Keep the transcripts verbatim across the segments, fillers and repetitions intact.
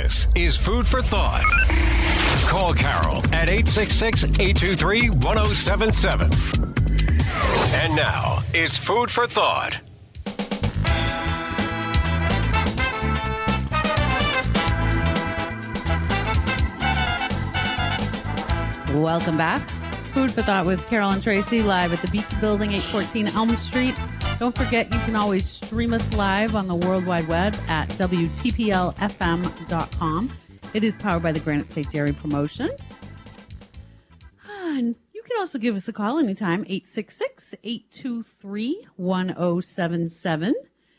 This is Food for Thought. Call Carol at eight six six, eight two three, one oh seven seven. And now, it's Food for Thought. Welcome back. Food for Thought with Carol and Tracy, live at the Beacon Building, eight fourteen Elm Street. Don't forget, you can always stream us live on the World Wide Web at W T P L F M dot com. It is powered by the Granite State Dairy Promotion. And you can also give us a call anytime, eight six six, eight two three, one oh seven seven.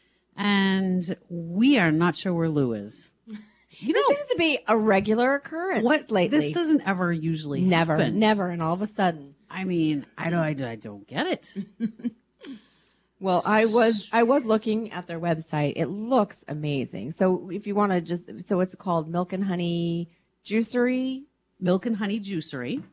And we are not sure where Lou is. You know, this seems to be a regular occurrence what, lately. This doesn't ever usually never, happen. Never, and all of a sudden. I mean, I don't, I, I don't get it. Well, I was I was looking at their website. It looks amazing. So if you want to just, so it's called Milk and Honey Juicery. Milk and Honey Juicery.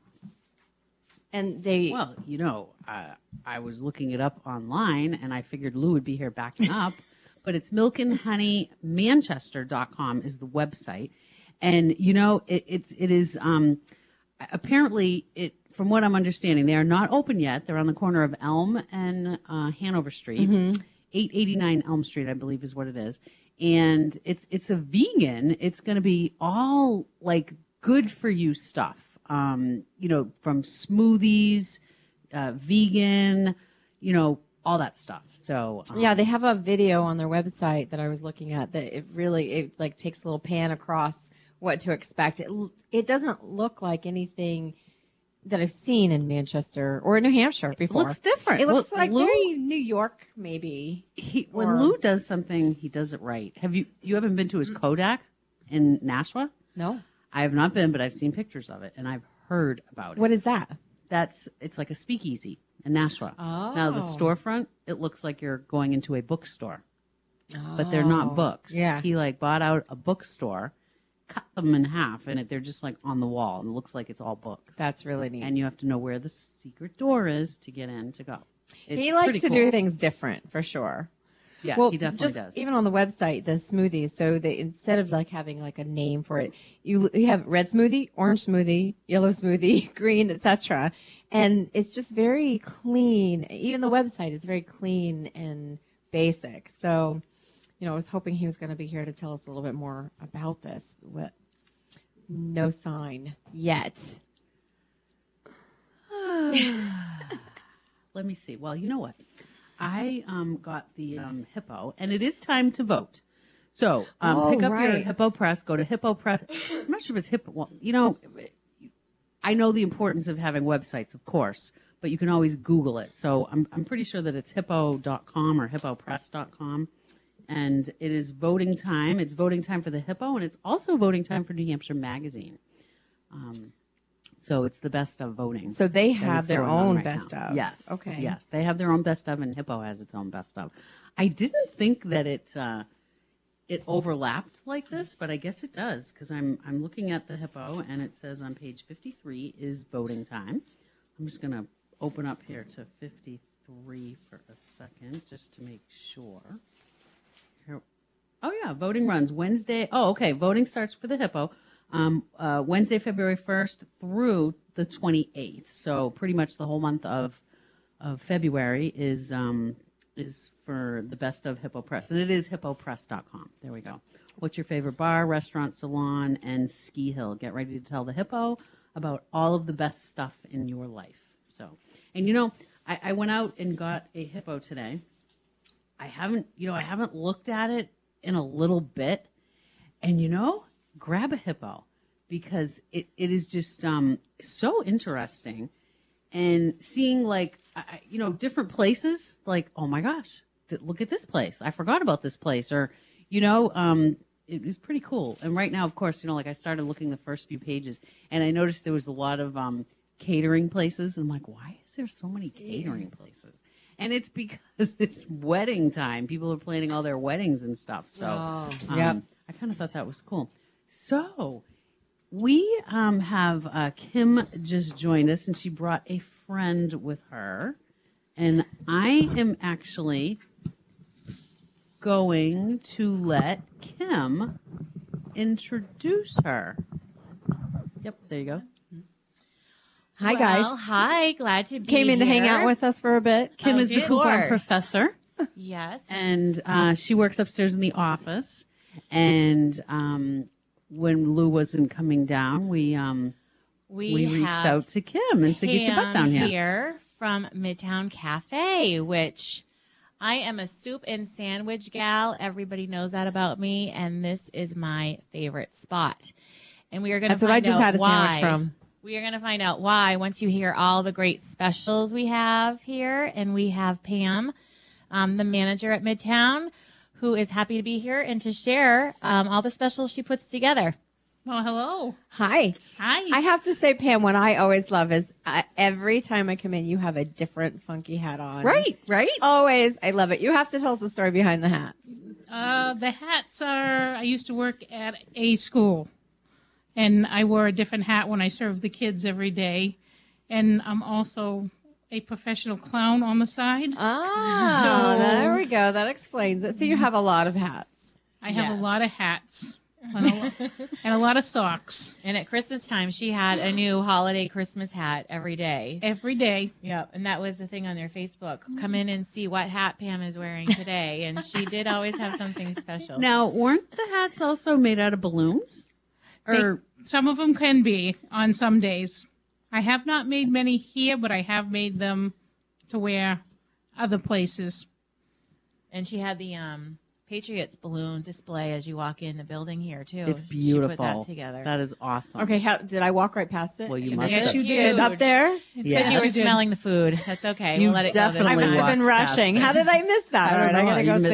And they... Well, you know, uh, I was looking it up online, and I figured Lou would be here backing up. But it's milk and honey manchester dot com is the website. And, you know, it, it's, it is, um, apparently, it, from what I'm understanding, they are not open yet. They're on the corner of Elm and uh, Hanover Street. Mm-hmm. eight eighty-nine Elm Street, I believe, is what it is. And it's, it's a vegan. It's going to be all, like, good for you stuff. Um, you know, from smoothies, uh, vegan, you know, all that stuff. So um, yeah, they have a video on their website that I was looking at that it really it like takes a little pan across what to expect. It it doesn't look like anything that I've seen in Manchester or in New Hampshire before. It looks different. It looks Look, like Lou, very New York, maybe. He, when or, Lou does something, he does it right. Have you you haven't been to his Kodak in Nashua? No, I have not been, but I've seen pictures of it and I've heard about it. What is that? That's it's like a speakeasy in Nashua. Oh. Now the storefront, it looks like you're going into a bookstore, oh. but they're not books. Yeah, he like bought out a bookstore, cut them in half, and it, they're just like on the wall, and it looks like it's all books. That's really neat. And you have to know where the secret door is to get in to go. It's he likes to cool. do things different for sure. Yeah, well, he definitely just does. Even on the website, the smoothies. So they instead of like having like a name for it, you, you have red smoothie, orange smoothie, yellow smoothie, green, et cetera. And it's just very clean. Even the website is very clean and basic. So, you know, I was hoping he was going to be here to tell us a little bit more about this. But no sign yet. Let me see. Well, you know what? I um, got the um, Hippo, and it is time to vote. So um, oh, pick up right. your Hippo Press. Go to Hippo Press. I'm not sure if it's Hippo. Well, you know, I know the importance of having websites, of course, but you can always Google it. So I'm I'm pretty sure that it's hippo dot com or hippo press dot com. And it is voting time. It's voting time for the Hippo, and it's also voting time for New Hampshire Magazine. Um, so it's the best of voting. So they have their own right best now. of. Yes. Okay. Yes, they have their own best of, and Hippo has its own best of. I didn't think that it uh, it overlapped like this, but I guess it does because I'm I'm looking at the Hippo, and it says on page fifty-three is voting time. I'm just going to open up here to fifty-three for a second just to make sure. Here. Oh yeah, voting runs Wednesday. Oh, okay. Voting starts for the Hippo. Um, uh, Wednesday, February first through the twenty-eighth. So pretty much the whole month of of February is um, is for the best of Hippo Press. And it is hippo press dot com. There we go. What's your favorite bar, restaurant, salon, and ski hill? Get ready to tell the Hippo about all of the best stuff in your life. So, and you know, I, I went out and got a Hippo today. I haven't, you know, I haven't looked at it in a little bit. And you know, grab a Hippo because it, it is just um, so interesting and seeing like, I, you know, different places like, oh my gosh, th- look at this place. I forgot about this place or, you know, um, it was pretty cool. And right now, of course, you know, like I started looking the first few pages and I noticed there was a lot of um, catering places. And I'm like, why is there so many catering places? And it's because it's wedding time. People are planning all their weddings and stuff. So oh, um, yep. I kind of thought that was cool. So we um, have uh, Kim just joined us, and she brought a friend with her. And I am actually going to let Kim introduce her. Yep, there you go. Hi, Well, guys. Hi, glad to be Came in to hang out here. with us for a bit. Kim Oh, is the of coupon course. professor, Yes. and uh, she works upstairs in the office. And um, when Lou wasn't coming down, we um, We, we reached have out to Kim and said, "Get your butt Pam down here." here from Midtown Cafe, which I am a soup and sandwich gal. Everybody knows that about me, and this is my favorite spot. And we are going to That's what find I just out had a why. sandwich from. We are going to find out why once you hear all the great specials we have here. And we have Pam, um, the manager at Midtown, who is happy to be here and to share um, all the specials she puts together. Well, hello. Hi. Hi. I have to say, Pam, what I always love is uh, every time I come in, you have a different funky hat on. Right, right. Always. I love it. You have to tell us the story behind the hats. Uh, the hats are, I used to work at a school, and I wore a different hat when I served the kids every day. And I'm also a professional clown on the side. Ah, So- there we go. That explains it. So you have a lot of hats. I have Yes. a lot of hats and a, lo- and a lot of socks And at Christmas time, she had a new holiday Christmas hat every day. every day. Yep. And that was the thing on their Facebook. Come in and see what hat Pam is wearing today. And she did always have something special. Now, weren't the hats also made out of balloons? They- Or some of them can be on some days. I have not made many here, but I have made them to wear other places. And she had the um, Patriots balloon display as you walk in the building here, too. it's She beautiful. put that together. That is awesome. Okay, how, did I walk right past it? Well, you It must was have. you huge. did. Up there? It's Yeah. Because you were you did. smelling the food. That's okay. You we'll let it definitely I go this must time. have been walked past rushing. it. How did I miss that? I All don't right, know I how gotta go you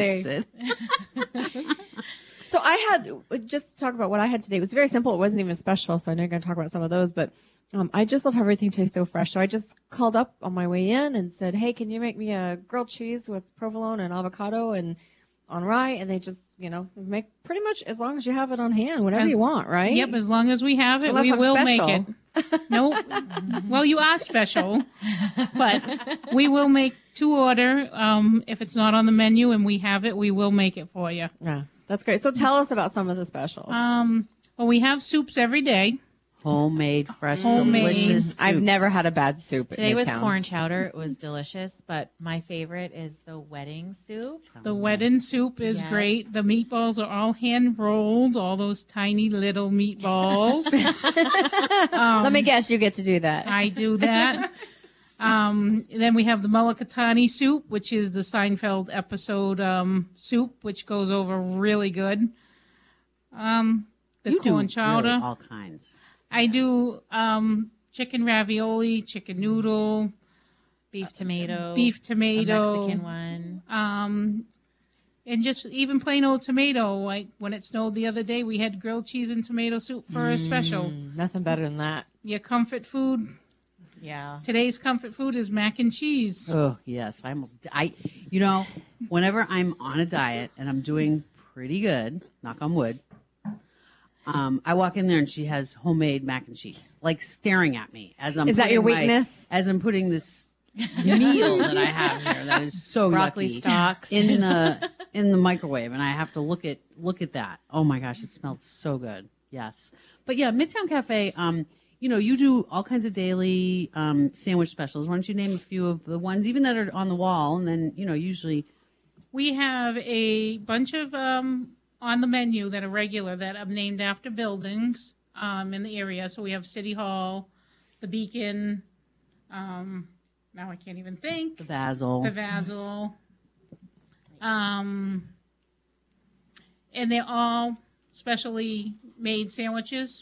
see. missed it. So I had, just to talk about what I had today, it was very simple. It wasn't even special, so I know you're going to talk about some of those, but um, I just love how everything tastes so fresh. So I just called up on my way in and said, hey, can you make me a grilled cheese with provolone and avocado and on rye? And they just, you know, make pretty much as long as you have it on hand, whatever As- you want, right? Yep, as long as we have it, Unless we I'm will special. make it. No, well, you are special, but we will make to order. Um, if it's not on the menu and we have it, we will make it for you. Yeah, that's great. So tell us about some of the specials. Um, well, we have soups every day. Homemade, fresh, Homemade. delicious. I've soups. never had a bad soup at Today was Midtown. corn chowder. It was delicious, but my favorite is the wedding soup. The wedding soup is Yes. great. The meatballs are all hand rolled, all those tiny little meatballs. Let me guess, you get to do that. I do that. Um, then we have the mulligatawny soup, which is the Seinfeld episode um, soup, which goes over really good. Um, the You do corn chowder. really all kinds. I do um, chicken ravioli, chicken noodle, Beef tomato. beef a tomato, Mexican one. um, and just even plain old tomato. Like when it snowed the other day, we had grilled cheese and tomato soup for a special. Mm, nothing better than that. Your comfort food. Yeah. Today's comfort food is mac and cheese. Oh yes, I almost. I, you know, whenever I'm on a diet and I'm doing pretty good, knock on wood. Um, I walk in there and she has homemade mac and cheese, like staring at me as I'm. Is that your putting my- weakness? as I'm putting this meal that I have here that is so Broccoli yucky stalks. in the in the microwave, and I have to look at look at that. Oh my gosh, it smells so good. Yes, but yeah, Midtown Cafe. Um, you know, you do all kinds of daily um, sandwich specials. Why don't you name a few of the ones, even that are on the wall, and then you know, usually We have a bunch of um, on the menu that are regular that are named after buildings um, in the area. So we have City Hall, the Beacon. Um, now I can't even think. the basil. The Vassal. Um, and they're all specially made sandwiches.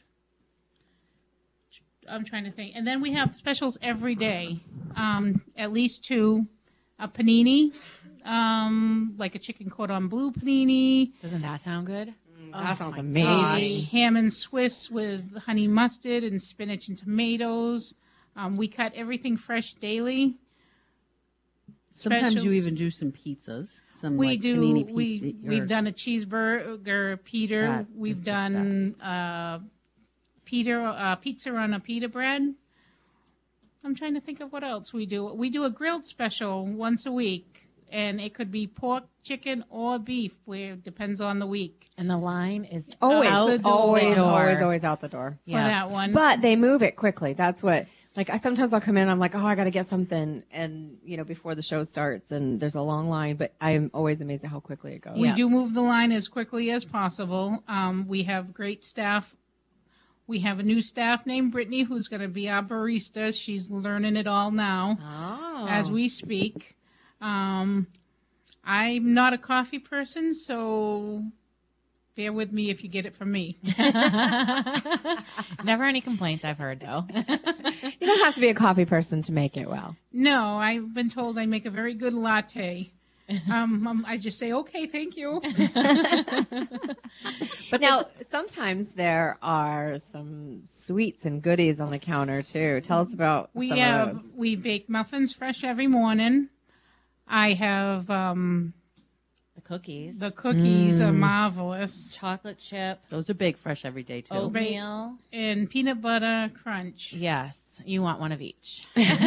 I'm trying to think. And then we have specials every day, um, at least two. A panini, um, like a chicken cordon bleu panini. Doesn't that sound good? That sounds Gosh, amazing. ham and Swiss with honey mustard and spinach and tomatoes. Um, we cut everything fresh daily. Sometimes you specials. even do some pizzas. Some We like do. panini pi- We or- we've done a cheeseburger Peter. That is We've the done uh, Peter uh, pizza on a pita bread. I'm trying to think of what else we do. We do a grilled special once a week, and it could be pork, chicken, or beef. Where it depends on the week And the line is Always, out the door. always, the door. always, always out the door. for Yeah. that one. But they move it quickly. That's what, like, I sometimes I'll come in, I'm like, oh, I got to get something. And, you know, before the show starts and there's a long line, but I'm always amazed at how quickly it goes. We Yeah. do move the line as quickly as possible. Um, we have great staff. We have a new staff named Brittany who's going to be our barista. She's learning it all now Oh. as we speak. Um, I'm not a coffee person, so bear with me if you get it from me. Never any complaints I've heard though. You don't have to be a coffee person to make it well. No, I've been told I make a very good latte. Um, um, I just say, okay, thank you. But now, sometimes there are some sweets and goodies on the counter too. Tell us about We some have of those. we bake muffins fresh every morning. I have um, The cookies, the cookies are marvelous, chocolate chip, Those are baked fresh every day too. oatmeal. and peanut butter crunch. Yes, you want one of each.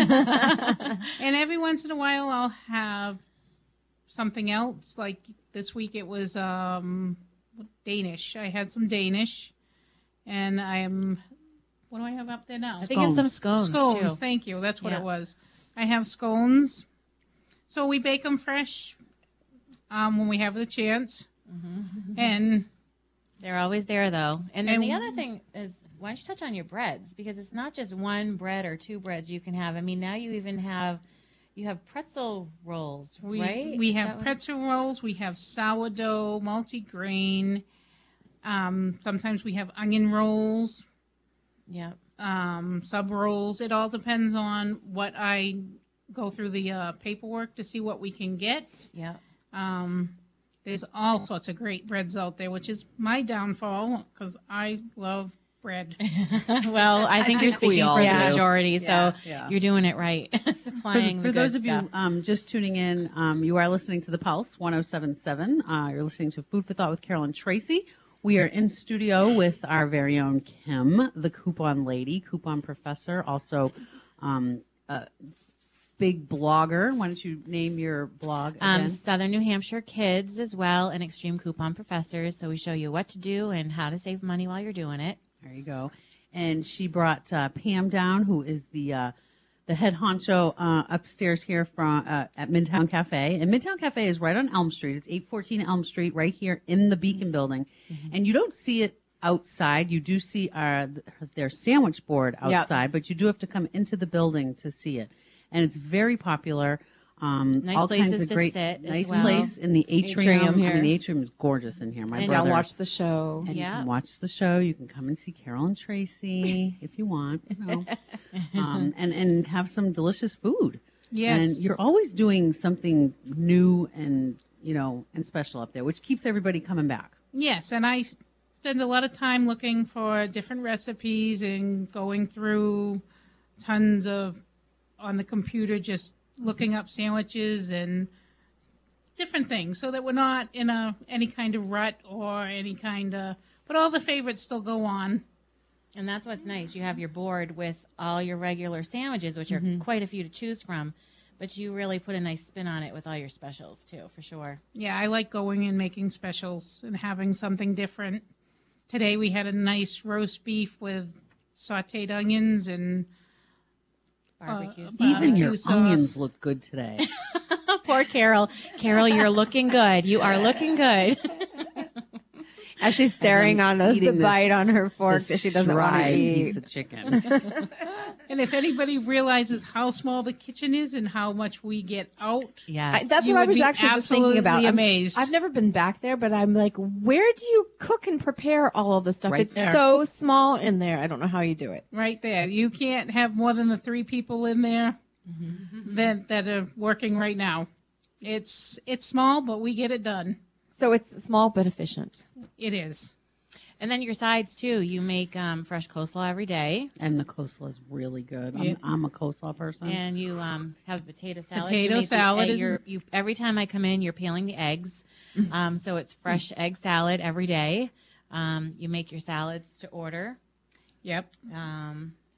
And every once in a while, I'll have something else. Like this week, it was um, Danish. I had some Danish, and I am. What do I have up there now? I think you have some Scones. scones, Scones. too. Thank you. That's what Yeah. it was. I have scones. So we bake them fresh um, when we have the chance. And They're always there though. And then the And- other thing is, why don't you touch on your breads? Because it's not just one bread or two breads you can have. I mean, now you even have you have pretzel rolls, we, right? we Is that have what- pretzel rolls. We have sourdough, multigrain. Um, sometimes we have onion rolls, Yeah. um, sub rolls. It all depends on what I go through the uh, paperwork to see what we can get. Yeah. Um, there's all sorts of great breads out there, which is my downfall because I love bread. Well, I think you're think we speaking all for do. the majority, Yeah, so yeah. you're doing it right. For, Supplying for the those good of stuff. you um, just tuning in, um, you are listening to The Pulse one oh seven point seven. Uh, you're listening to Food for Thought with Carolyn Tracy. We are in studio with our very own Kim, the coupon lady, coupon professor, also um, a big blogger. Why don't you name your blog again? Um, Southern New Hampshire Kids as well, and Extreme Coupon Professors. So we show you what to do and how to save money while you're doing it. There you go. And she brought uh, Pam down, who is the uh, the head honcho uh, upstairs here from uh, at Midtown Cafe. And Midtown Cafe is right on Elm Street. It's eight fourteen Elm Street, right here in the Beacon Building. And you don't see it outside. You do see uh, their sandwich board outside, but you do have to come into the building to see it. And it's very popular. Um, Nice all kinds places of to great, sit as nice well. place in the atrium. Atrium I here. mean, the atrium is gorgeous in here. My And I'll brother watch the show. and you Yeah. can watch the show. You can come and see Carol and Tracy if you want, you know, um, and and have some delicious food. Yes. And you're always doing something new and you know and special up there, which keeps everybody coming back. Yes, and I spend a lot of time looking for different recipes and going through tons of on the computer, just looking up sandwiches and different things, so that we're not in a any kind of rut or any kind of. But all the favorites still go on. And that's what's nice. You have your board with all your regular sandwiches, which are quite a few to choose from, but you really put a nice spin on it with all your specials too, for sure. Yeah, I like going and making specials and having something different. Today we had a nice roast beef with sautéed onions and Barbecue Uh, sauce. Even your Barbecue sauce. onions look good today. Poor Carol. Carol, you're looking good. You are looking good. As she's staring on the, the eating this- bite on her fork This that she doesn't want dry to eat. piece of chicken. And if anybody realizes how small the kitchen is and how much we get out, Yes. I, that's You what I would was be actually just thinking about. absolutely I'm- amazed. I've never been back there, but I'm like, where do you cook and prepare all of this stuff? Right it's there. so small in there. I don't know how you do it. right there, you can't have more than the three people in there that that are working right now. It's it's small, but we get it done. So it's small but efficient. It is. And then your sides too. You make um, fresh coleslaw every day, And the coleslaw is really good. Yeah. I'm, I'm a coleslaw person. and you um, have potato salad. Potato You make the salad egg- is- you're, you every time I come in, you're peeling the eggs. Um, so it's fresh egg salad every day. Um, you make your salads to order. Yep. Um,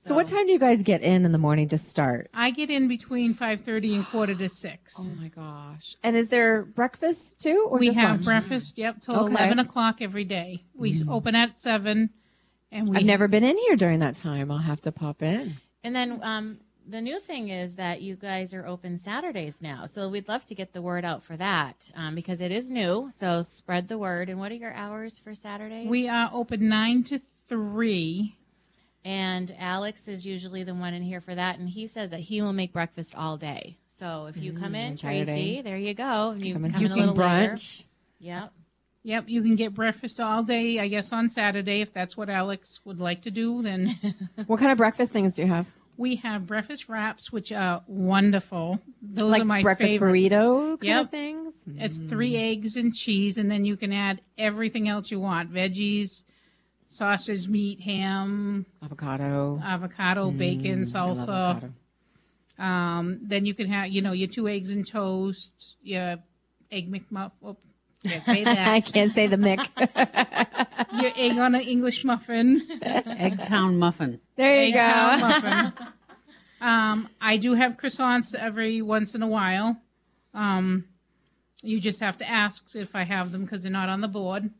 So what time do you guys get in in the morning to start? I get in between five thirty and quarter to six. Oh my gosh. And is there breakfast too, or we just have lunch? breakfast, yep, till Okay. eleven o'clock every day. We s open at seven, and we I've never been in here during that time. I'll have to pop in. And then um, the new thing is that you guys are open Saturdays now. So we'd love to get the word out for that um, because it is new. So spread the word. And what are your hours for Saturdays? we are open nine to three. And Alex is usually the one in here for that. And he says that he will make breakfast all day. So if you come in, Saturday. Tracy, there you go. And you Come come, and in have a some little later. brunch. Yep. Yep, you can get breakfast all day, I guess, on Saturday. If that's what Alex would like to do, then What kind of breakfast things do you have? we have breakfast wraps, which are wonderful. Those Like are my breakfast favorite. burrito kind Yep. of things? It's three eggs and cheese, and then you can add everything else you want: veggies, sausage, meat, ham, Avocado. avocado, bacon, I love salsa. avocado. Um, then you can have, you know, your two eggs and toast, your egg McMuffin. Oh, can't say I that. can't say the Mick. Your egg on an English muffin. Eggtown muffin. There you Eggtown go. muffin. Um, I do have croissants every once in a while. Um, you just have to ask if I have them because they're not on the board.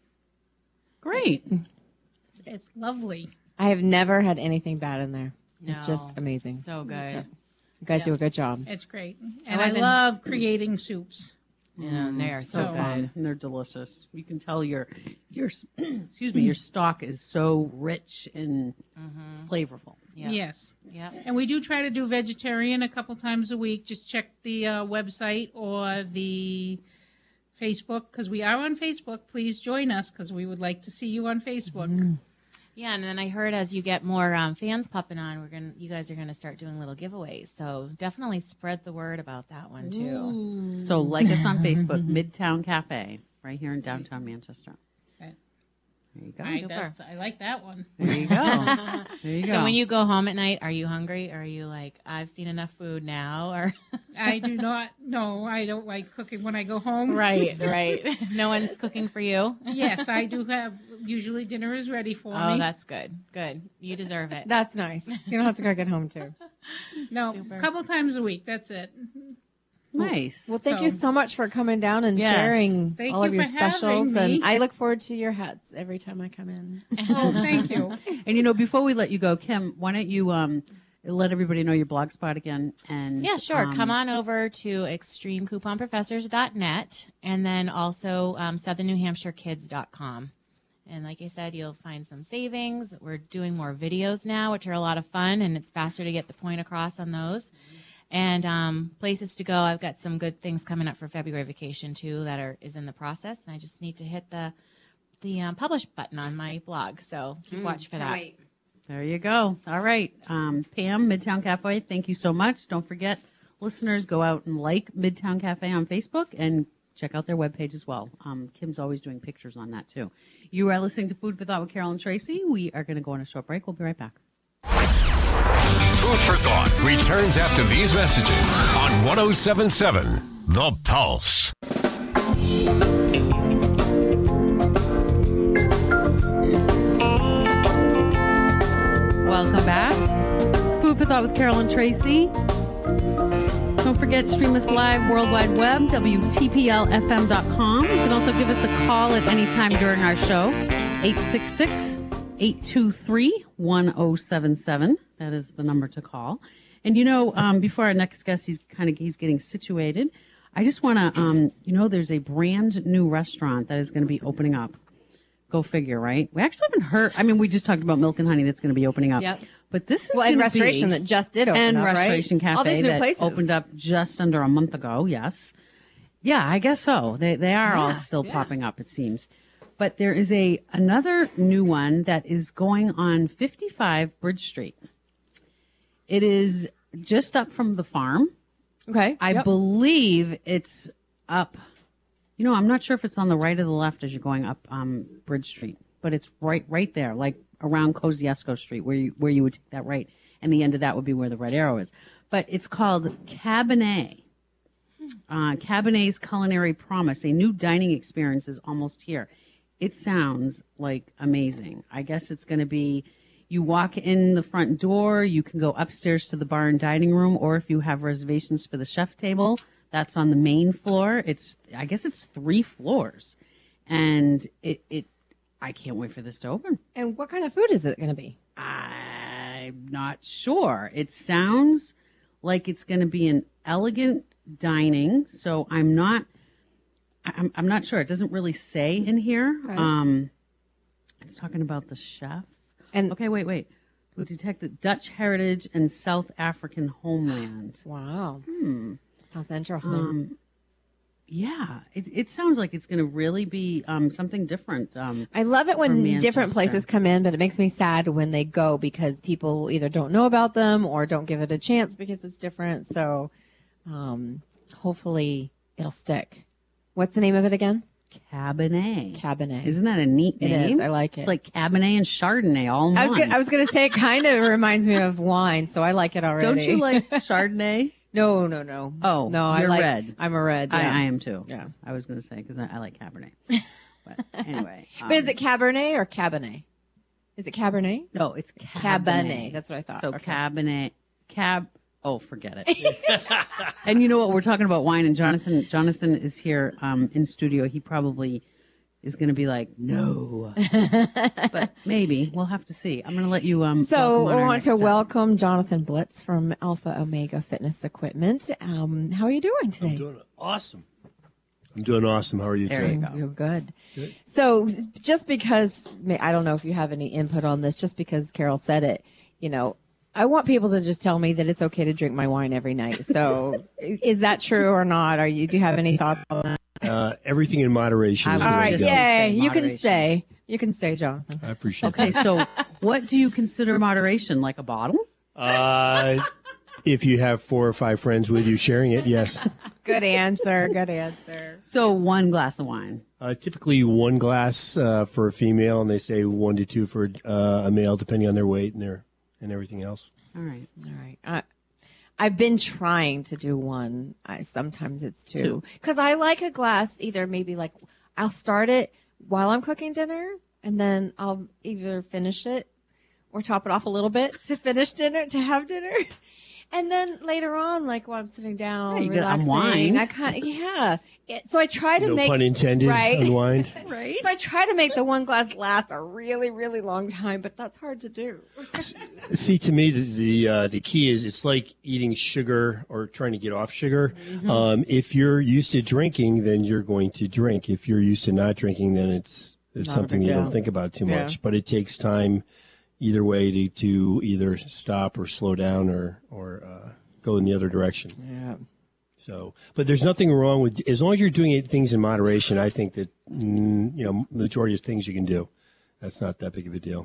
Great. It's lovely. I have never had anything bad in there. It's just No. amazing. So good. You guys do a good job. It's great. And I, wasn't- love creating soups. Yeah, they are so, So, good. And they're delicious. You can tell your your excuse me, your stock is so rich and flavorful. Yep. Yes. Yep. And we do try to do vegetarian a couple times a week. Just check the uh, website or the Facebook because we are on Facebook. Please join us because we would like to see you on Facebook. Yeah, and then I heard as you get more um, fans popping on, we're gonna, you guys are gonna start doing little giveaways. So definitely spread the word about that one too. So like us on Facebook, Midtown Cafe, right here in downtown Manchester. Okay. There you go. I, Super. that's, I like that one. There you go. There you go. So when you go home at night, are you hungry? Or are you like, I've seen enough food now? Or I do not. No, I don't like cooking when I go home. right, right. No one's cooking for you. Yes, I do have. Usually dinner is ready for Oh, me. that's good. Good. You deserve it. That's nice. You don't have to cook at home too. No, Super. a couple times a week. That's it. nice. Well, thank you So- so much for coming down and Yes. sharing Thank all you of your for having specials. me. And I look forward to your hats every time I come in. Oh, thank you. And you know, before we let you go, Kim, why don't you um let everybody know your blog spot again? And Yeah, sure. um, Come on over to extreme coupon professors dot net and then also um, southern new hampshire kids dot com. And like I said, you'll find some savings. We're doing more videos now, which are a lot of fun, and it's faster to get the point across on those. And um, places to go. I've got some good things coming up for February vacation too that are is in the process, and I just need to hit the the um, publish button on my blog. So keep watch for that. There you go. All right. Um, Pam, Midtown Cafe, thank you so much. Don't forget, listeners, go out and like Midtown Cafe on Facebook and check out their webpage as well. Um, Kim's always doing pictures on that too. You are listening to Food for Thought with Carol and Tracy. We are going to go on a short break. We'll be right back. Food for Thought returns after these messages on one oh seven point seven The Pulse. Welcome back. Food for Thought with Carol and Tracy. Don't forget, stream us live, World Wide Web, W T P L F M dot com. You can also give us a call at any time during our show, eight six six, eight two three, one oh seven seven. That is the number to call. And, you know, um, before our next guest, he's kind of he's getting situated. I just want to, um, you know, there's a brand new restaurant that is going to be opening up. Go figure, right? We actually haven't heard. I mean, we just talked about Milk and Honey that's going to be opening up. Yep. But this is Well, and gonna Restoration be, that just did open and up, right? Restoration Cafe All these new that places. opened up just under a month ago. Yes, yeah, I guess so. They they are all Yeah, still yeah. popping up, it seems. But there is a another new one that is going on fifty-five Bridge Street. It is just up from the farm. Okay. I Yep. believe it's up. You know, I'm not sure if it's on the right or the left as you're going up um, Bridge Street, but it's right right there, like around Kosciuszko Street, where you where you would take that right, and the end of that would be where the red arrow is. But it's called Cabernet. Uh, Cabernet's Culinary Promise, a new dining experience is almost here. It sounds like amazing. I guess it's going to be, You walk in the front door, you can go upstairs to the bar and dining room, or if you have reservations for the chef table, that's on the main floor. It's, I guess it's three floors. And it, it I can't wait for this to open. And what kind of food is it going to be? I'm not sure. It sounds like it's going to be an elegant dining, so I'm not I'm, I'm not sure. It doesn't really say in here. Okay. Um, it's talking about the chef. And Okay, wait, wait. Who detected Dutch heritage and South African homeland. wow, Hmm. sounds interesting. Um, yeah, it, it sounds like it's going to really be um, something different. Um, I love it when from different Manchester. places come in, but it makes me sad when they go because people either don't know about them or don't give it a chance because it's different. So um, hopefully it'll stick. What's the name of it again? Cabernet. Cabernet. Isn't that a neat It name? is. I like it. It's like Cabernet and Chardonnay all in I was one. gonna, I was going to say it kind of reminds me of wine, so I like it already. Don't you like Chardonnay? No, no, no. Oh, no, I you're like red. I'm a red. I, Yeah. I am too. Yeah. I was going to say because I, I like Cabernet. But anyway. But is um, it Cabernet or Cabernet? Is it Cabernet? No, it's Cabernet. Cabernet. That's what I thought. So Okay. Cabernet, Cab. Oh, forget it. And you know what? We're talking about wine, and Jonathan. Jonathan is here um, in studio. He probably is going to be like, no, but maybe we'll have to see. I'm going to let you. Um, So welcome on I our want next to segment. welcome Jonathan Blitz from Alpha Omega Fitness Equipment. Um, how are you doing today? I'm doing awesome. I'm doing awesome. How are you There today? you go. You're good. Good. So just because, I don't know if you have any input on this, just because Carol said it, you know, I want people to just tell me that it's okay to drink my wine every night. So is that true or not? Are you, do you have any thoughts on that? Uh, everything in moderation I is was the All way right. to just go. gonna Yay. say You can moderation. stay. You can stay, Jonathan. I appreciate Okay, so what do you consider moderation? Like a bottle? that. Uh, if you have four or five friends with you sharing it, yes. Good answer. Good answer. So one glass of wine. Uh, typically one glass uh, for a female, and they say one to two for uh, a male, depending on their weight and their and everything else. All right. All right. I, I've been trying to do one. I, sometimes it's two. Two. Because I like a glass either maybe like I'll start it while I'm cooking dinner and then I'll either finish it or top it off a little bit to finish dinner, to have dinner. And then later on, like while I'm sitting down, Yeah, you gotta relaxing, unwind. I kind of, yeah. It, so I try to No make, pun intended. right? Unwind. Right. So I try to make the one glass last a really, really long time, but that's hard to do. See, to me, the the, uh, the key is it's like eating sugar or trying to get off sugar. Mm-hmm. Um, if you're used to drinking, then you're going to drink. If you're used to not drinking, then it's it's Not a something big you deal. don't think about too Yeah. much. But it takes time, either way, to, to either stop or slow down or or uh, go in the other direction. Yeah. So, but there's nothing wrong with as long as you're doing it, things in moderation. I think that mm, you know majority of things you can do. That's not that big of a deal.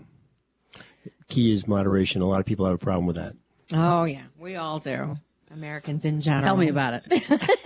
Key is moderation. A lot of people have a problem with that. Oh, yeah. We all do. Americans in general. Tell me about it.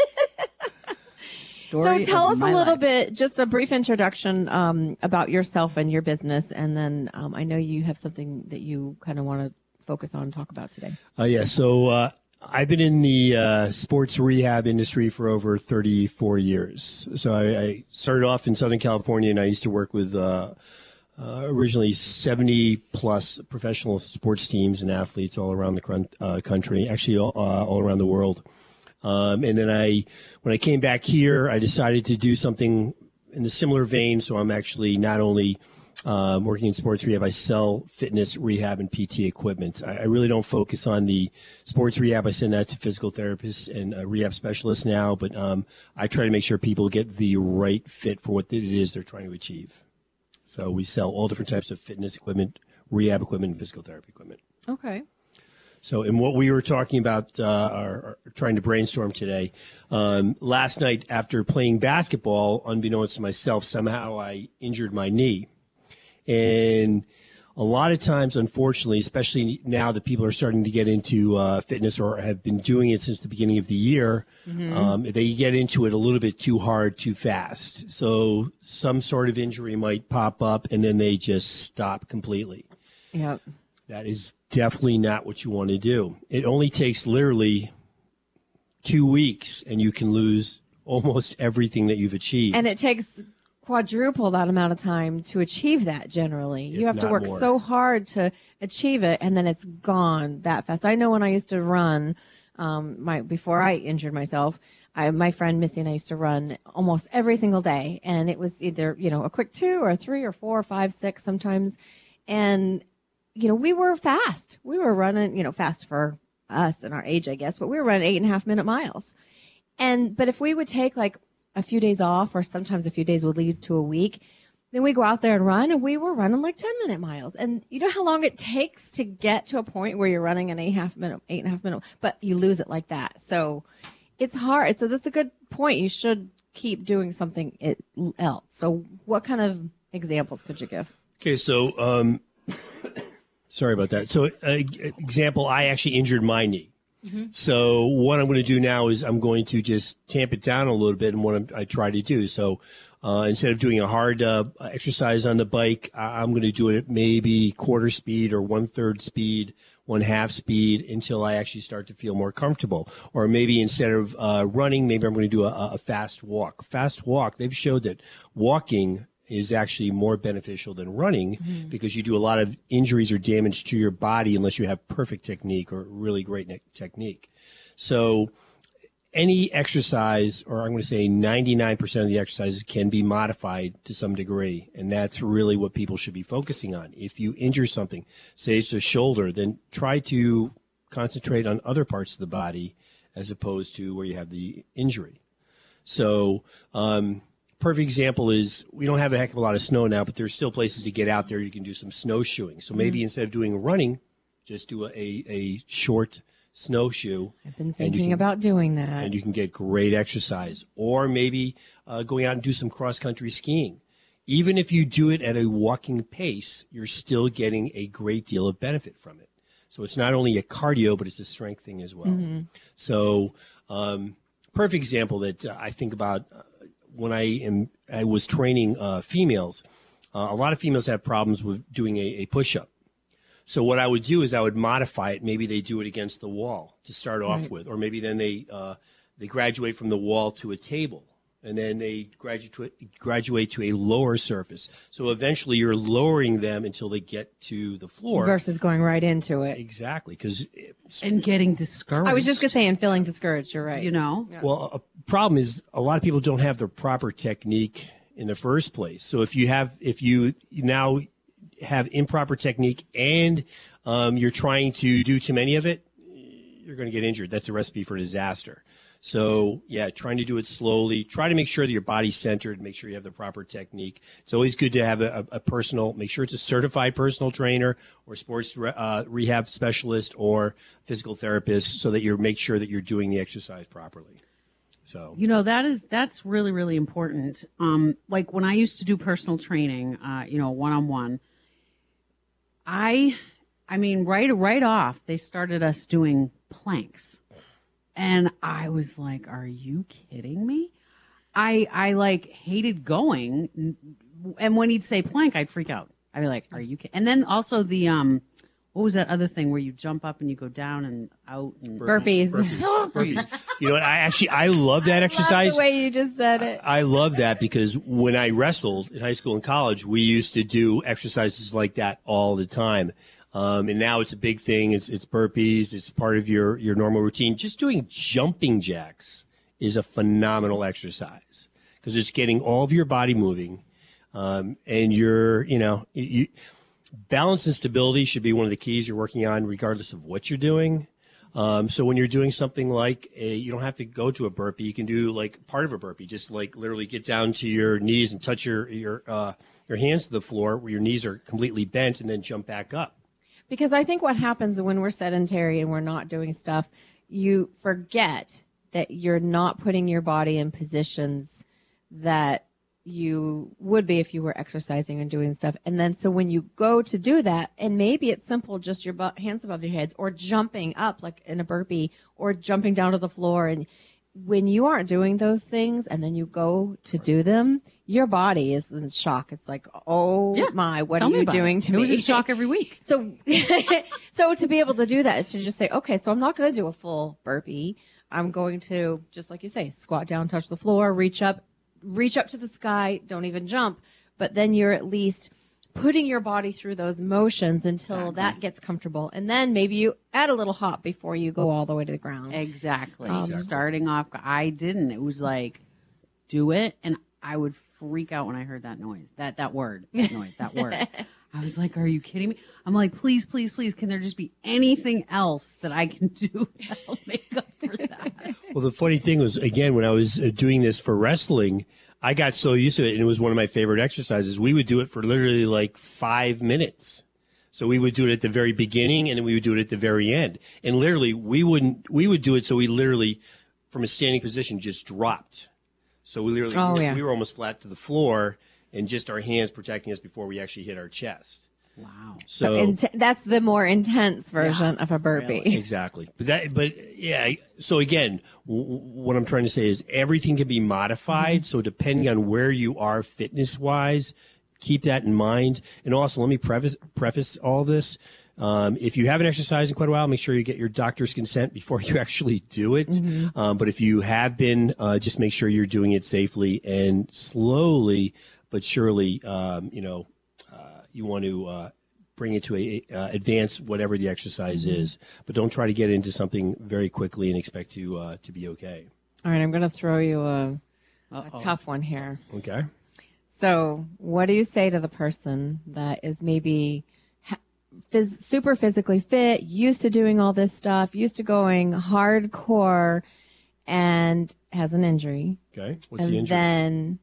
So Story tell of us a my little life. bit, just a brief introduction um, about yourself and your business, and then um, I know you have something that you kind of want to focus on and talk about today. Uh, yeah. So uh, I've been in the uh, sports rehab industry for over thirty-four years. So I, I started off in Southern California, and I used to work with uh, uh, originally seventy plus professional sports teams and athletes all around the crun- uh, country, actually all, uh, all around the world. Um, and then I, when I came back here, I decided to do something in the similar vein. So I'm actually not only um, working in sports rehab, I sell fitness rehab and P T equipment. I, I really don't focus on the sports rehab. I send that to physical therapists and uh, rehab specialists now, but um, I try to make sure people get the right fit for what it is they're trying to achieve. So we sell all different types of fitness equipment, rehab equipment, and physical therapy equipment. Okay. So, in what we were talking about, uh, or, or trying to brainstorm today, um, last night after playing basketball, unbeknownst to myself, somehow I injured my knee. And a lot of times, unfortunately, especially now that people are starting to get into uh, fitness or have been doing it since the beginning of the year, um, they get into it a little bit too hard, too fast. So, some sort of injury might pop up and then they just stop completely. Yep. That is definitely not what you want to do. It only takes literally two weeks and you can lose almost everything that you've achieved. And it takes quadruple that amount of time to achieve that generally. If you have to not work more. so hard to achieve it, and then it's gone that fast. I know when I used to run, um, my before I injured myself, I, my friend Missy and I used to run almost every single day, and it was either, you know, a quick two or three or four or five, six sometimes. And, you know, we were fast. We were running, you know, fast for us and our age, I guess, but we were running eight and a half minute miles. And, but if we would take like a few days off, or sometimes a few days would lead to a week, then we go out there and run, and we were running like ten minute miles. And you know how long it takes to get to a point where you're running an eight and a half minute, eight and a half minute, but you lose it like that. So it's hard. So that's a good point. You should keep doing something it- else. So what kind of examples could you give? Okay, so um, sorry about that. So, uh, example, I actually injured my knee. Mm-hmm. So what I'm going to do now is I'm going to just tamp it down a little bit, and what I'm, I try to do. So uh, instead of doing a hard uh, exercise on the bike, I- I'm going to do it at maybe quarter speed or one third speed, one half speed, until I actually start to feel more comfortable. Or maybe instead of uh, running, maybe I'm going to do a, a fast walk. Fast walk, they've showed that walking is actually more beneficial than running mm-hmm. because you do a lot of injuries or damage to your body unless you have perfect technique or really great ne- technique. So any exercise, or I'm going to say ninety-nine percent of the exercises, can be modified to some degree, and that's really what people should be focusing on. If you injure something, say it's a shoulder, then try to concentrate on other parts of the body as opposed to where you have the injury. So um, perfect example is we don't have a heck of a lot of snow now, but there's still places to get out there. You can do some snowshoeing. So maybe mm-hmm. instead of doing running, just do a, a, a short snowshoe. I've been thinking can, about doing that. And you can get great exercise. Or maybe uh, going out and do some cross-country skiing. Even if you do it at a walking pace, you're still getting a great deal of benefit from it. So it's not only a cardio, but it's a strength thing as well. Mm-hmm. So um, perfect example that uh, I think about uh, when I am I was training uh, females. Uh, a lot of females have problems with doing a, a push-up. So what I would do is I would modify it. Maybe they do it against the wall to start off right. with, or maybe then they uh, they graduate from the wall to a table, and then they graduate graduate to a lower surface. So eventually you're lowering them until they get to the floor. Versus going right into it. Exactly, because and getting discouraged. I was just gonna say, and feeling discouraged. You're right. You know. Yeah. Well, a problem is a lot of people don't have the proper technique in the first place. So if you have, if you now have improper technique and um, you're trying to do too many of it, you're going to get injured. That's a recipe for disaster. So, yeah, trying to do it slowly. Try to make sure that your body's centered. Make sure you have the proper technique. It's always good to have a, a personal, make sure it's a certified personal trainer or sports uh, rehab specialist or physical therapist so that you make sure that you're doing the exercise properly. So, you know, that is, that's really, really important. Um, like when I used to do personal training, uh, you know, one-on-one, I, I mean, right, right off, they started us doing planks, and I was like, "Are you kidding me?" I, I like hated going, and when he'd say plank, I'd freak out. I'd be like, "Are you kidding?" And then also the um, what was that other thing where you jump up and you go down and out and burpees? Burpees. burpees. You know what? I actually I love that I exercise. love the way you just said it. I, I love that because when I wrestled in high school and college, we used to do exercises like that all the time. Um, and now it's a big thing. It's it's burpees. It's part of your, your normal routine. Just doing jumping jacks is a phenomenal exercise because it's getting all of your body moving. Um, and you're, you know, you, balance and stability should be one of the keys you're working on regardless of what you're doing. Um, so when you're doing something like a, you don't have to go to a burpee. You can do like part of a burpee, just like literally get down to your knees and touch your, your, uh, your hands to the floor where your knees are completely bent and then jump back up. Because I think what happens when we're sedentary and we're not doing stuff, you forget that you're not putting your body in positions that you would be if you were exercising and doing stuff. And then so when you go to do that, and maybe it's simple, just your butt, hands above your heads, or jumping up like in a burpee, or jumping down to the floor. And when you aren't doing those things and then you go to do them, your body is in shock. It's like, oh Yeah. my, what Tell are me you about doing it. to It me? was in shock every week. So, so to be able to do that is to just say, okay, so I'm not going to do a full burpee. I'm going to, just like you say, squat down, touch the floor, reach up, reach up to the sky, don't even jump, but then you're at least putting your body through those motions until that gets comfortable. And then maybe you add a little hop before you go all the way to the ground. Exactly. Um, exactly. Starting off, I didn't. It was like, do it, and I would freak out when I heard that noise, that that word, that noise, that word. I was like, are you kidding me? I'm like, please, please, please, can there just be anything else that I can do that'll make up for that? Well, the funny thing was, again, when I was uh, doing this for wrestling, I got so used to it, and it was one of my favorite exercises. We would do it for literally like five minutes. So we would do it at the very beginning, and then we would do it at the very end. And literally, we wouldn't. We would do it so we literally, from a standing position, just dropped. So we literally, Oh, we, were, yeah. we were almost flat to the floor, and just our hands protecting us before we actually hit our chest. Wow. So, Int- that's the more intense version of a burpee. really. exactly. But that, but yeah. So again, w- w- what I'm trying to say is everything can be modified. So depending on where you are fitness wise, keep that in mind. And also, let me preface preface all this. Um, if you haven't exercised in quite a while, make sure you get your doctor's consent before you actually do it. Um, but if you have been, uh, just make sure you're doing it safely and slowly but surely. Um, you know, uh, you want to uh, bring it to a uh, advance whatever the exercise is, but don't try to get into something very quickly and expect to uh, to be okay. All right, I'm going to throw you a, a Uh-oh. tough one here. Okay. So, what do you say to the person that is maybe ha- phys- super physically fit, used to doing all this stuff, used to going hardcore, and has an injury? Okay. What's and the injury? then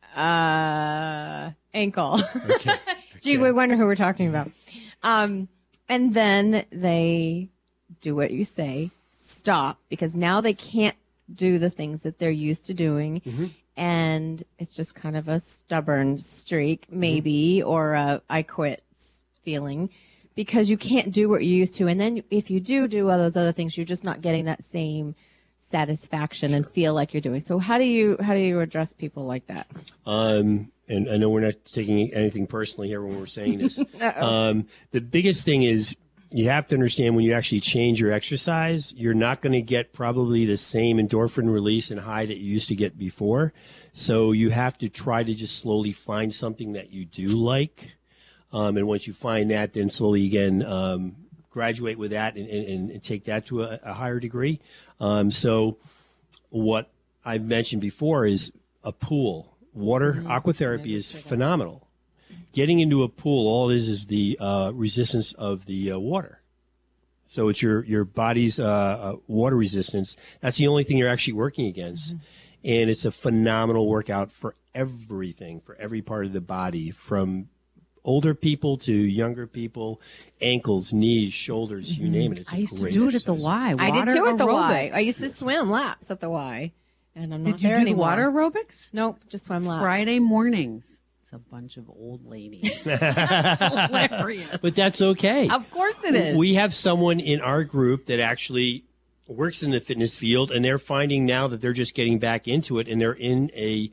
uh, ankle. Okay. Gee, we wonder who we're talking about. Um, and then they do what you say, stop, because now they can't do the things that they're used to doing. Mm-hmm. And it's just kind of a stubborn streak, maybe, or a I quit feeling, because you can't do what you used to. And then if you do do all those other things, you're just not getting that same satisfaction and feel like you're doing. So how do you how do you address people like that? Um, and I know we're not taking anything personally here when we're saying this. um, the biggest thing is you have to understand when you actually change your exercise, you're not going to get probably the same endorphin release and high that you used to get before. So you have to try to just slowly find something that you do like. Um, and once you find that, then slowly again, um, graduate with that and, and, and take that to a, a higher degree. Um, so what I've mentioned before is a pool. Water, Mm-hmm. aquatherapy is phenomenal. Getting into a pool, all it is is the uh, resistance of the uh, water. So it's your, your body's uh, uh, water resistance. That's the only thing you're actually working against. Mm-hmm. And it's a phenomenal workout for everything, for every part of the body, from older people to younger people, ankles, knees, shoulders, you name it. It's a I used to great do it at the exercise. Y. I did water too at the Y. aerobics. I used to swim laps at the Y, and I'm not Did you there do anymore. the water aerobics? Nope, just swim laps. Friday mornings. It's a bunch of old ladies. Hilarious. But that's okay. Of course it is. We have someone in our group that actually works in the fitness field, and they're finding now that they're just getting back into it, and they're in a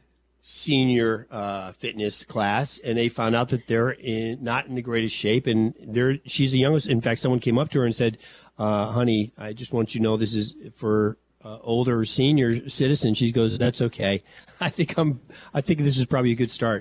senior uh, fitness class, and they found out that they're in, not in the greatest shape, and they're she's the youngest. In fact, someone came up to her and said, uh, "Honey, I just want you to know this is for uh, older senior citizens." She goes, "That's okay. I think I'm. I think this is probably a good start."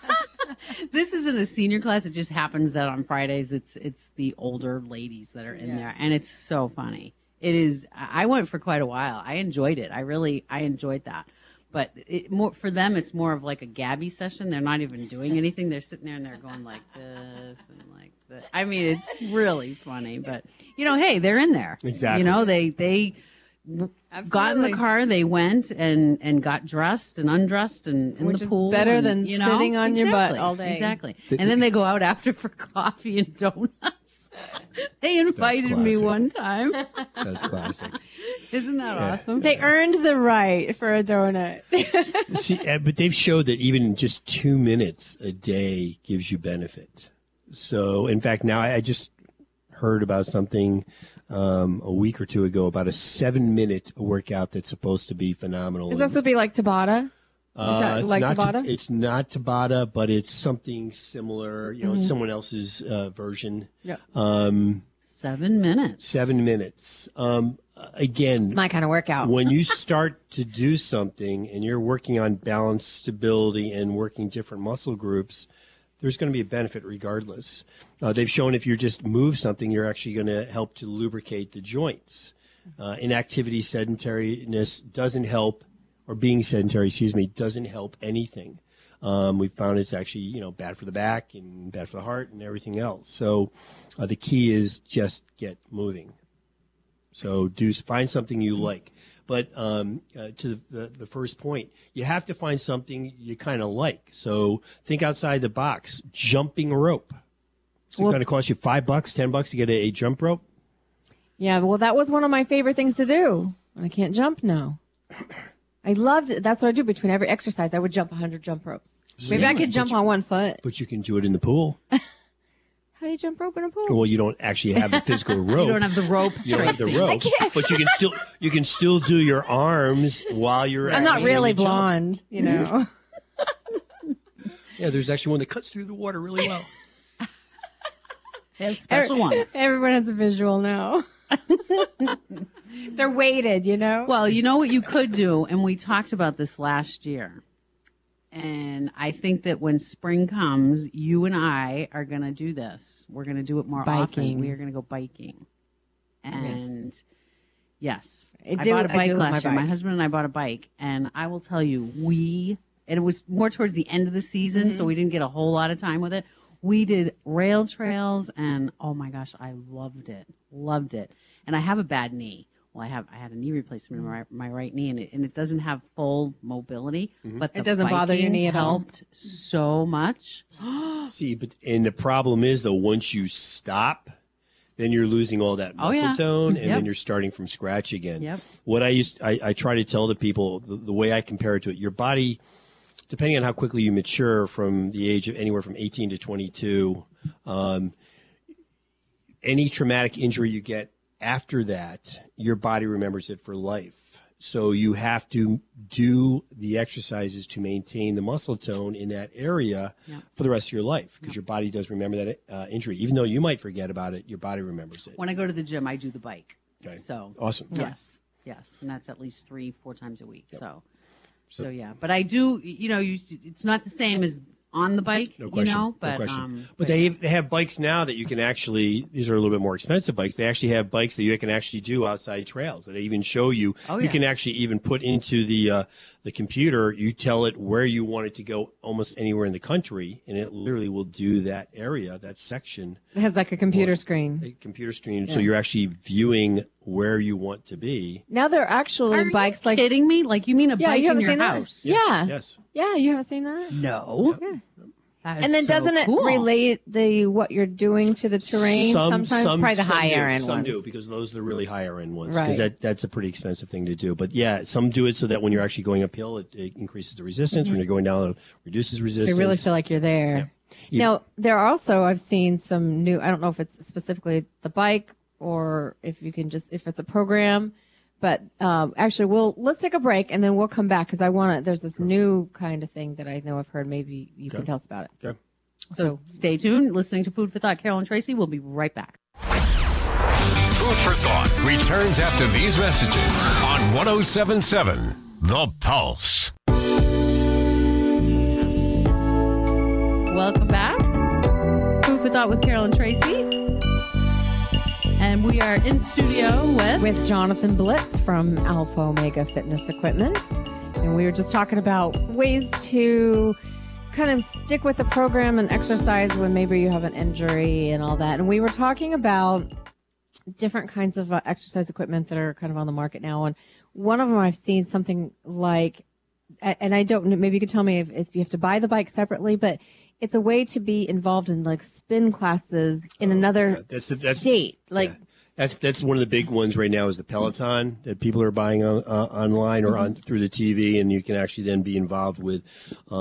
This isn't a senior class. It just happens that on Fridays it's it's the older ladies that are in there, and it's so funny. It is. I went for quite a while. I enjoyed it. I really I enjoyed that. But it, more for them, it's more of like a Gabby session. They're not even doing anything. They're sitting there and they're going like this and like that. I mean, it's really funny. But you know, hey, they're in there. Exactly. You know, they they got in Absolutely. the car. They went and and got dressed and undressed and in Which the is pool. better and, than you know, sitting on your butt exactly, all day. Exactly. And then they go out after for coffee and donuts. They invited me classic. one time. That's classic. Isn't that Yeah. awesome? They earned the right for a donut. See, uh, but they've showed that even just two minutes a day gives you benefit. So, in fact, now I I just heard about something um, a week or two ago about a seven-minute workout that's supposed to be phenomenal. Is that supposed to be like Tabata? Uh, that it's like not Tabata? it's not Tabata, but it's something similar. You know, it's someone else's uh, version. Yeah. Um, Seven minutes. seven minutes. Um, again, It's my kind of workout. when you start to do something and you're working on balance, stability, and working different muscle groups, there's going to be a benefit regardless. Uh, they've shown if you just move something, you're actually going to help to lubricate the joints. Uh, inactivity, sedentariness doesn't help, or being sedentary, excuse me, doesn't help anything. Um, we've found it's actually, you know, bad for the back and bad for the heart and everything else. So uh, the key is just get moving. So do find something you like. But um, uh, to the, the first point, you have to find something you kind of like. So think outside the box. Jumping rope. It's Well- going to cost you five bucks, ten bucks to get a, a jump rope. Yeah, well, that was one of my favorite things to do. I can't jump now. I loved it. That's what I do between every exercise. I would jump one hundred jump ropes. Maybe I could jump on one foot. But you can do it in the pool. How do you jump rope in a pool? Well, you don't actually have the physical rope. You don't have the rope, You don't have the Tracy. rope, but you can still you can still do your arms while you're. I'm not actually really doing the jump. blonde, you know. Yeah, there's actually one that cuts through the water really well. They have special ones. Everyone has a visual now. They're weighted, you know. Well, you know what you could do, and we talked about this last year. And I think that when spring comes, you and I are going to do this. We're going to do it more often. Biking. We are going to go biking. And yes, I I, do- bought a I bike do love last my year. My bike. husband and I bought a bike, and I will tell you, we and it was more towards the end of the season, Mm-hmm. so we didn't get a whole lot of time with it. We did rail trails, and oh my gosh, I loved it, loved it. And I have a bad knee. Well, I have I had a knee replacement in my, my right knee, and it and it doesn't have full mobility. But It the doesn't bother your biking knee at all? helped so much. See, but and the problem is though, once you stop, then you're losing all that Oh, muscle yeah. tone, and Yep. then you're starting from scratch again. Yep. What I used, I, I try to tell the people the, the way I compare it to it. Your body, depending on how quickly you mature, from the age of anywhere from eighteen to twenty-two, um, any traumatic injury you get after that, your body remembers it for life. So you have to do the exercises to maintain the muscle tone in that area Yeah. for the rest of your life, because your body does remember that uh, injury. Even though you might forget about it, your body remembers it. When I go to the gym, I do the bike. Okay. So Awesome. yes, yes, and that's at least three, four times a week. So, so yeah, but I do. You know, you it's not the same as on the bike. No you question. know, no but question. um, but they they have bikes now that you can actually. These are a little bit more expensive bikes. They actually have bikes that you can actually do outside trails. That they even show you. Oh, You yeah. can actually even put into the uh, the computer. You tell it where you want it to go, almost anywhere in the country, and it literally will do that area, that section, It has like a computer screen. a computer screen. So you're actually viewing where you want to be. Now there are actually are bikes you like kidding me? Like you mean a yeah, bike you in haven't your seen house? that? Yeah, Yes. yeah, you haven't seen that. No. Yeah. That is And then so doesn't it cool. relate the what you're doing to the terrain? Sometimes probably the some higher do, end some ones. do, because those are the really higher end ones. Right. Because that, that's a pretty expensive thing to do. But yeah, some do it so that when you're actually going uphill, it, it increases the resistance. When you're going down, it reduces So resistance. you really feel like you're there. Now there are also I've seen some new. I don't know if it's specifically the bike or if you can just if it's a program. But um, actually, we'll let's take a break and then we'll come back because I want to. There's this new kind of thing that I know I've heard. Maybe you can tell us about it. Okay. So stay tuned. Listening to Food for Thought, Carol and Tracy. We'll be right back. Food for Thought returns after these messages on one oh seven point seven The Pulse. Welcome back. Food for Thought with Carol and Tracy. And we are in studio with. With Jonathan Blitz from Alpha Omega Fitness Equipment, and we were just talking about ways to kind of stick with the program and exercise when maybe you have an injury and all that. And we were talking about different kinds of uh, exercise equipment that are kind of on the market now. And one of them I've seen something like, a- and I don't know, maybe you could tell me if, if you have to buy the bike separately, but it's a way to be involved in like spin classes in another yeah, that's the- that's- state. Like, Yeah. That's that's one of the big ones right now is the Peloton that people are buying on, uh, online or on through the T V, and you can actually then be involved with um,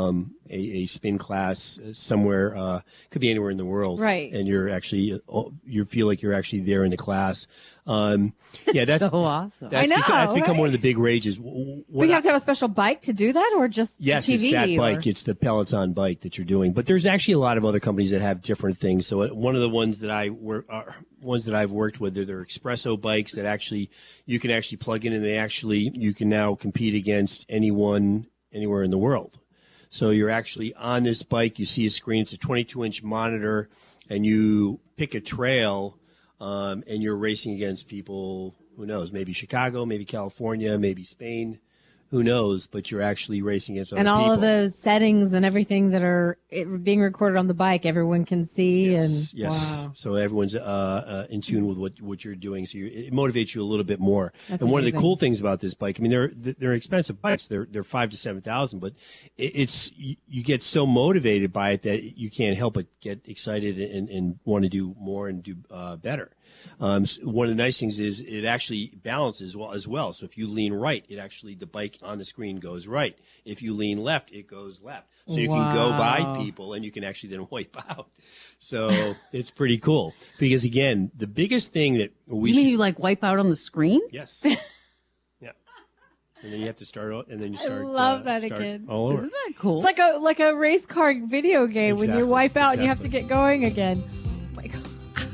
a, a spin class somewhere, uh, could be anywhere in the world, Right. and you're actually uh, you feel like you're actually there in the class. Um, yeah, that's So awesome. That's I know, become, that's become one right? of the big rages. W- But what you I- have to have a special bike to do that, or just Yes, T V? it's that or- bike. It's the Peloton bike that you're doing. But there's actually a lot of other companies that have different things. So uh, one of the ones that I work, uh, ones that I've worked with, they're, they're espresso bikes that actually you can actually plug in, and they actually you can now compete against anyone anywhere in the world. So you're actually on this bike. You see a screen. It's a twenty-two inch monitor, and you pick a trail, um, and you're racing against people. Who knows? Maybe Chicago, maybe California, maybe Spain. Who knows? But you're actually racing against other and all people. of those settings and everything that are it, being recorded on the bike, everyone can see. Yes, and yes. Wow. So everyone's uh, uh, in tune with what, what you're doing. So you it motivates you a little bit more. That's and one of the amazing. cool things about this bike, I mean, they're they're expensive bikes. They're they're five to seven thousand, but it, it's you, you get so motivated by it that you can't help but get excited and, and want to do more and do uh, better. Um, so one of the nice things is it actually balances well as well. So if you lean right, it actually the bike on the screen goes right. If you lean left, it goes left. So you can go by Wow. people and you can actually then wipe out. So it's pretty cool because again, the biggest thing that we You mean should, you like wipe out on the screen? yes, yeah, and then you have to start o- and then you I start. love uh, that start again. all over. Isn't that cool? It's like a like a race car video game when you Exactly, wipe out and you have to exactly. get going again. Oh my God.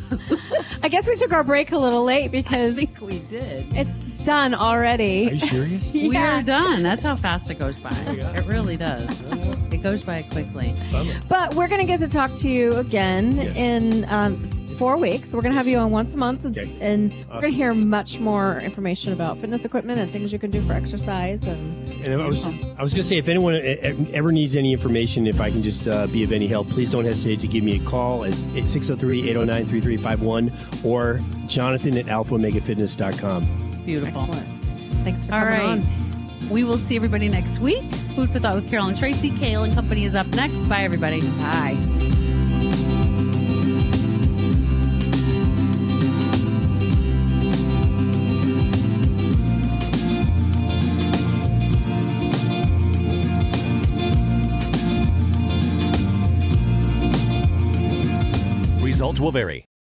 I guess we took our break a little late I because think we did. it's done Are already. you serious? Yeah. We're done. That's how fast it goes by. It really does. It goes by quickly. But we're going to get to talk to you again Yes. in um, four weeks. We're going to have Yes. you on once a month, and, Okay. and we're going Awesome. to hear much more information about fitness equipment and things you can do for exercise. And And I was, I was going to say, if anyone e- e- ever needs any information, if I can just uh, be of any help, please don't hesitate to give me a call at six oh three, eight oh nine, three three five one or Jonathan at alpha omega fitness dot com. Beautiful. excellent. Thanks for All coming right. on. We will see everybody next week. Food for Thought with Carol and Tracy. Kale and Company is up next. Bye, everybody. Bye. Results will vary.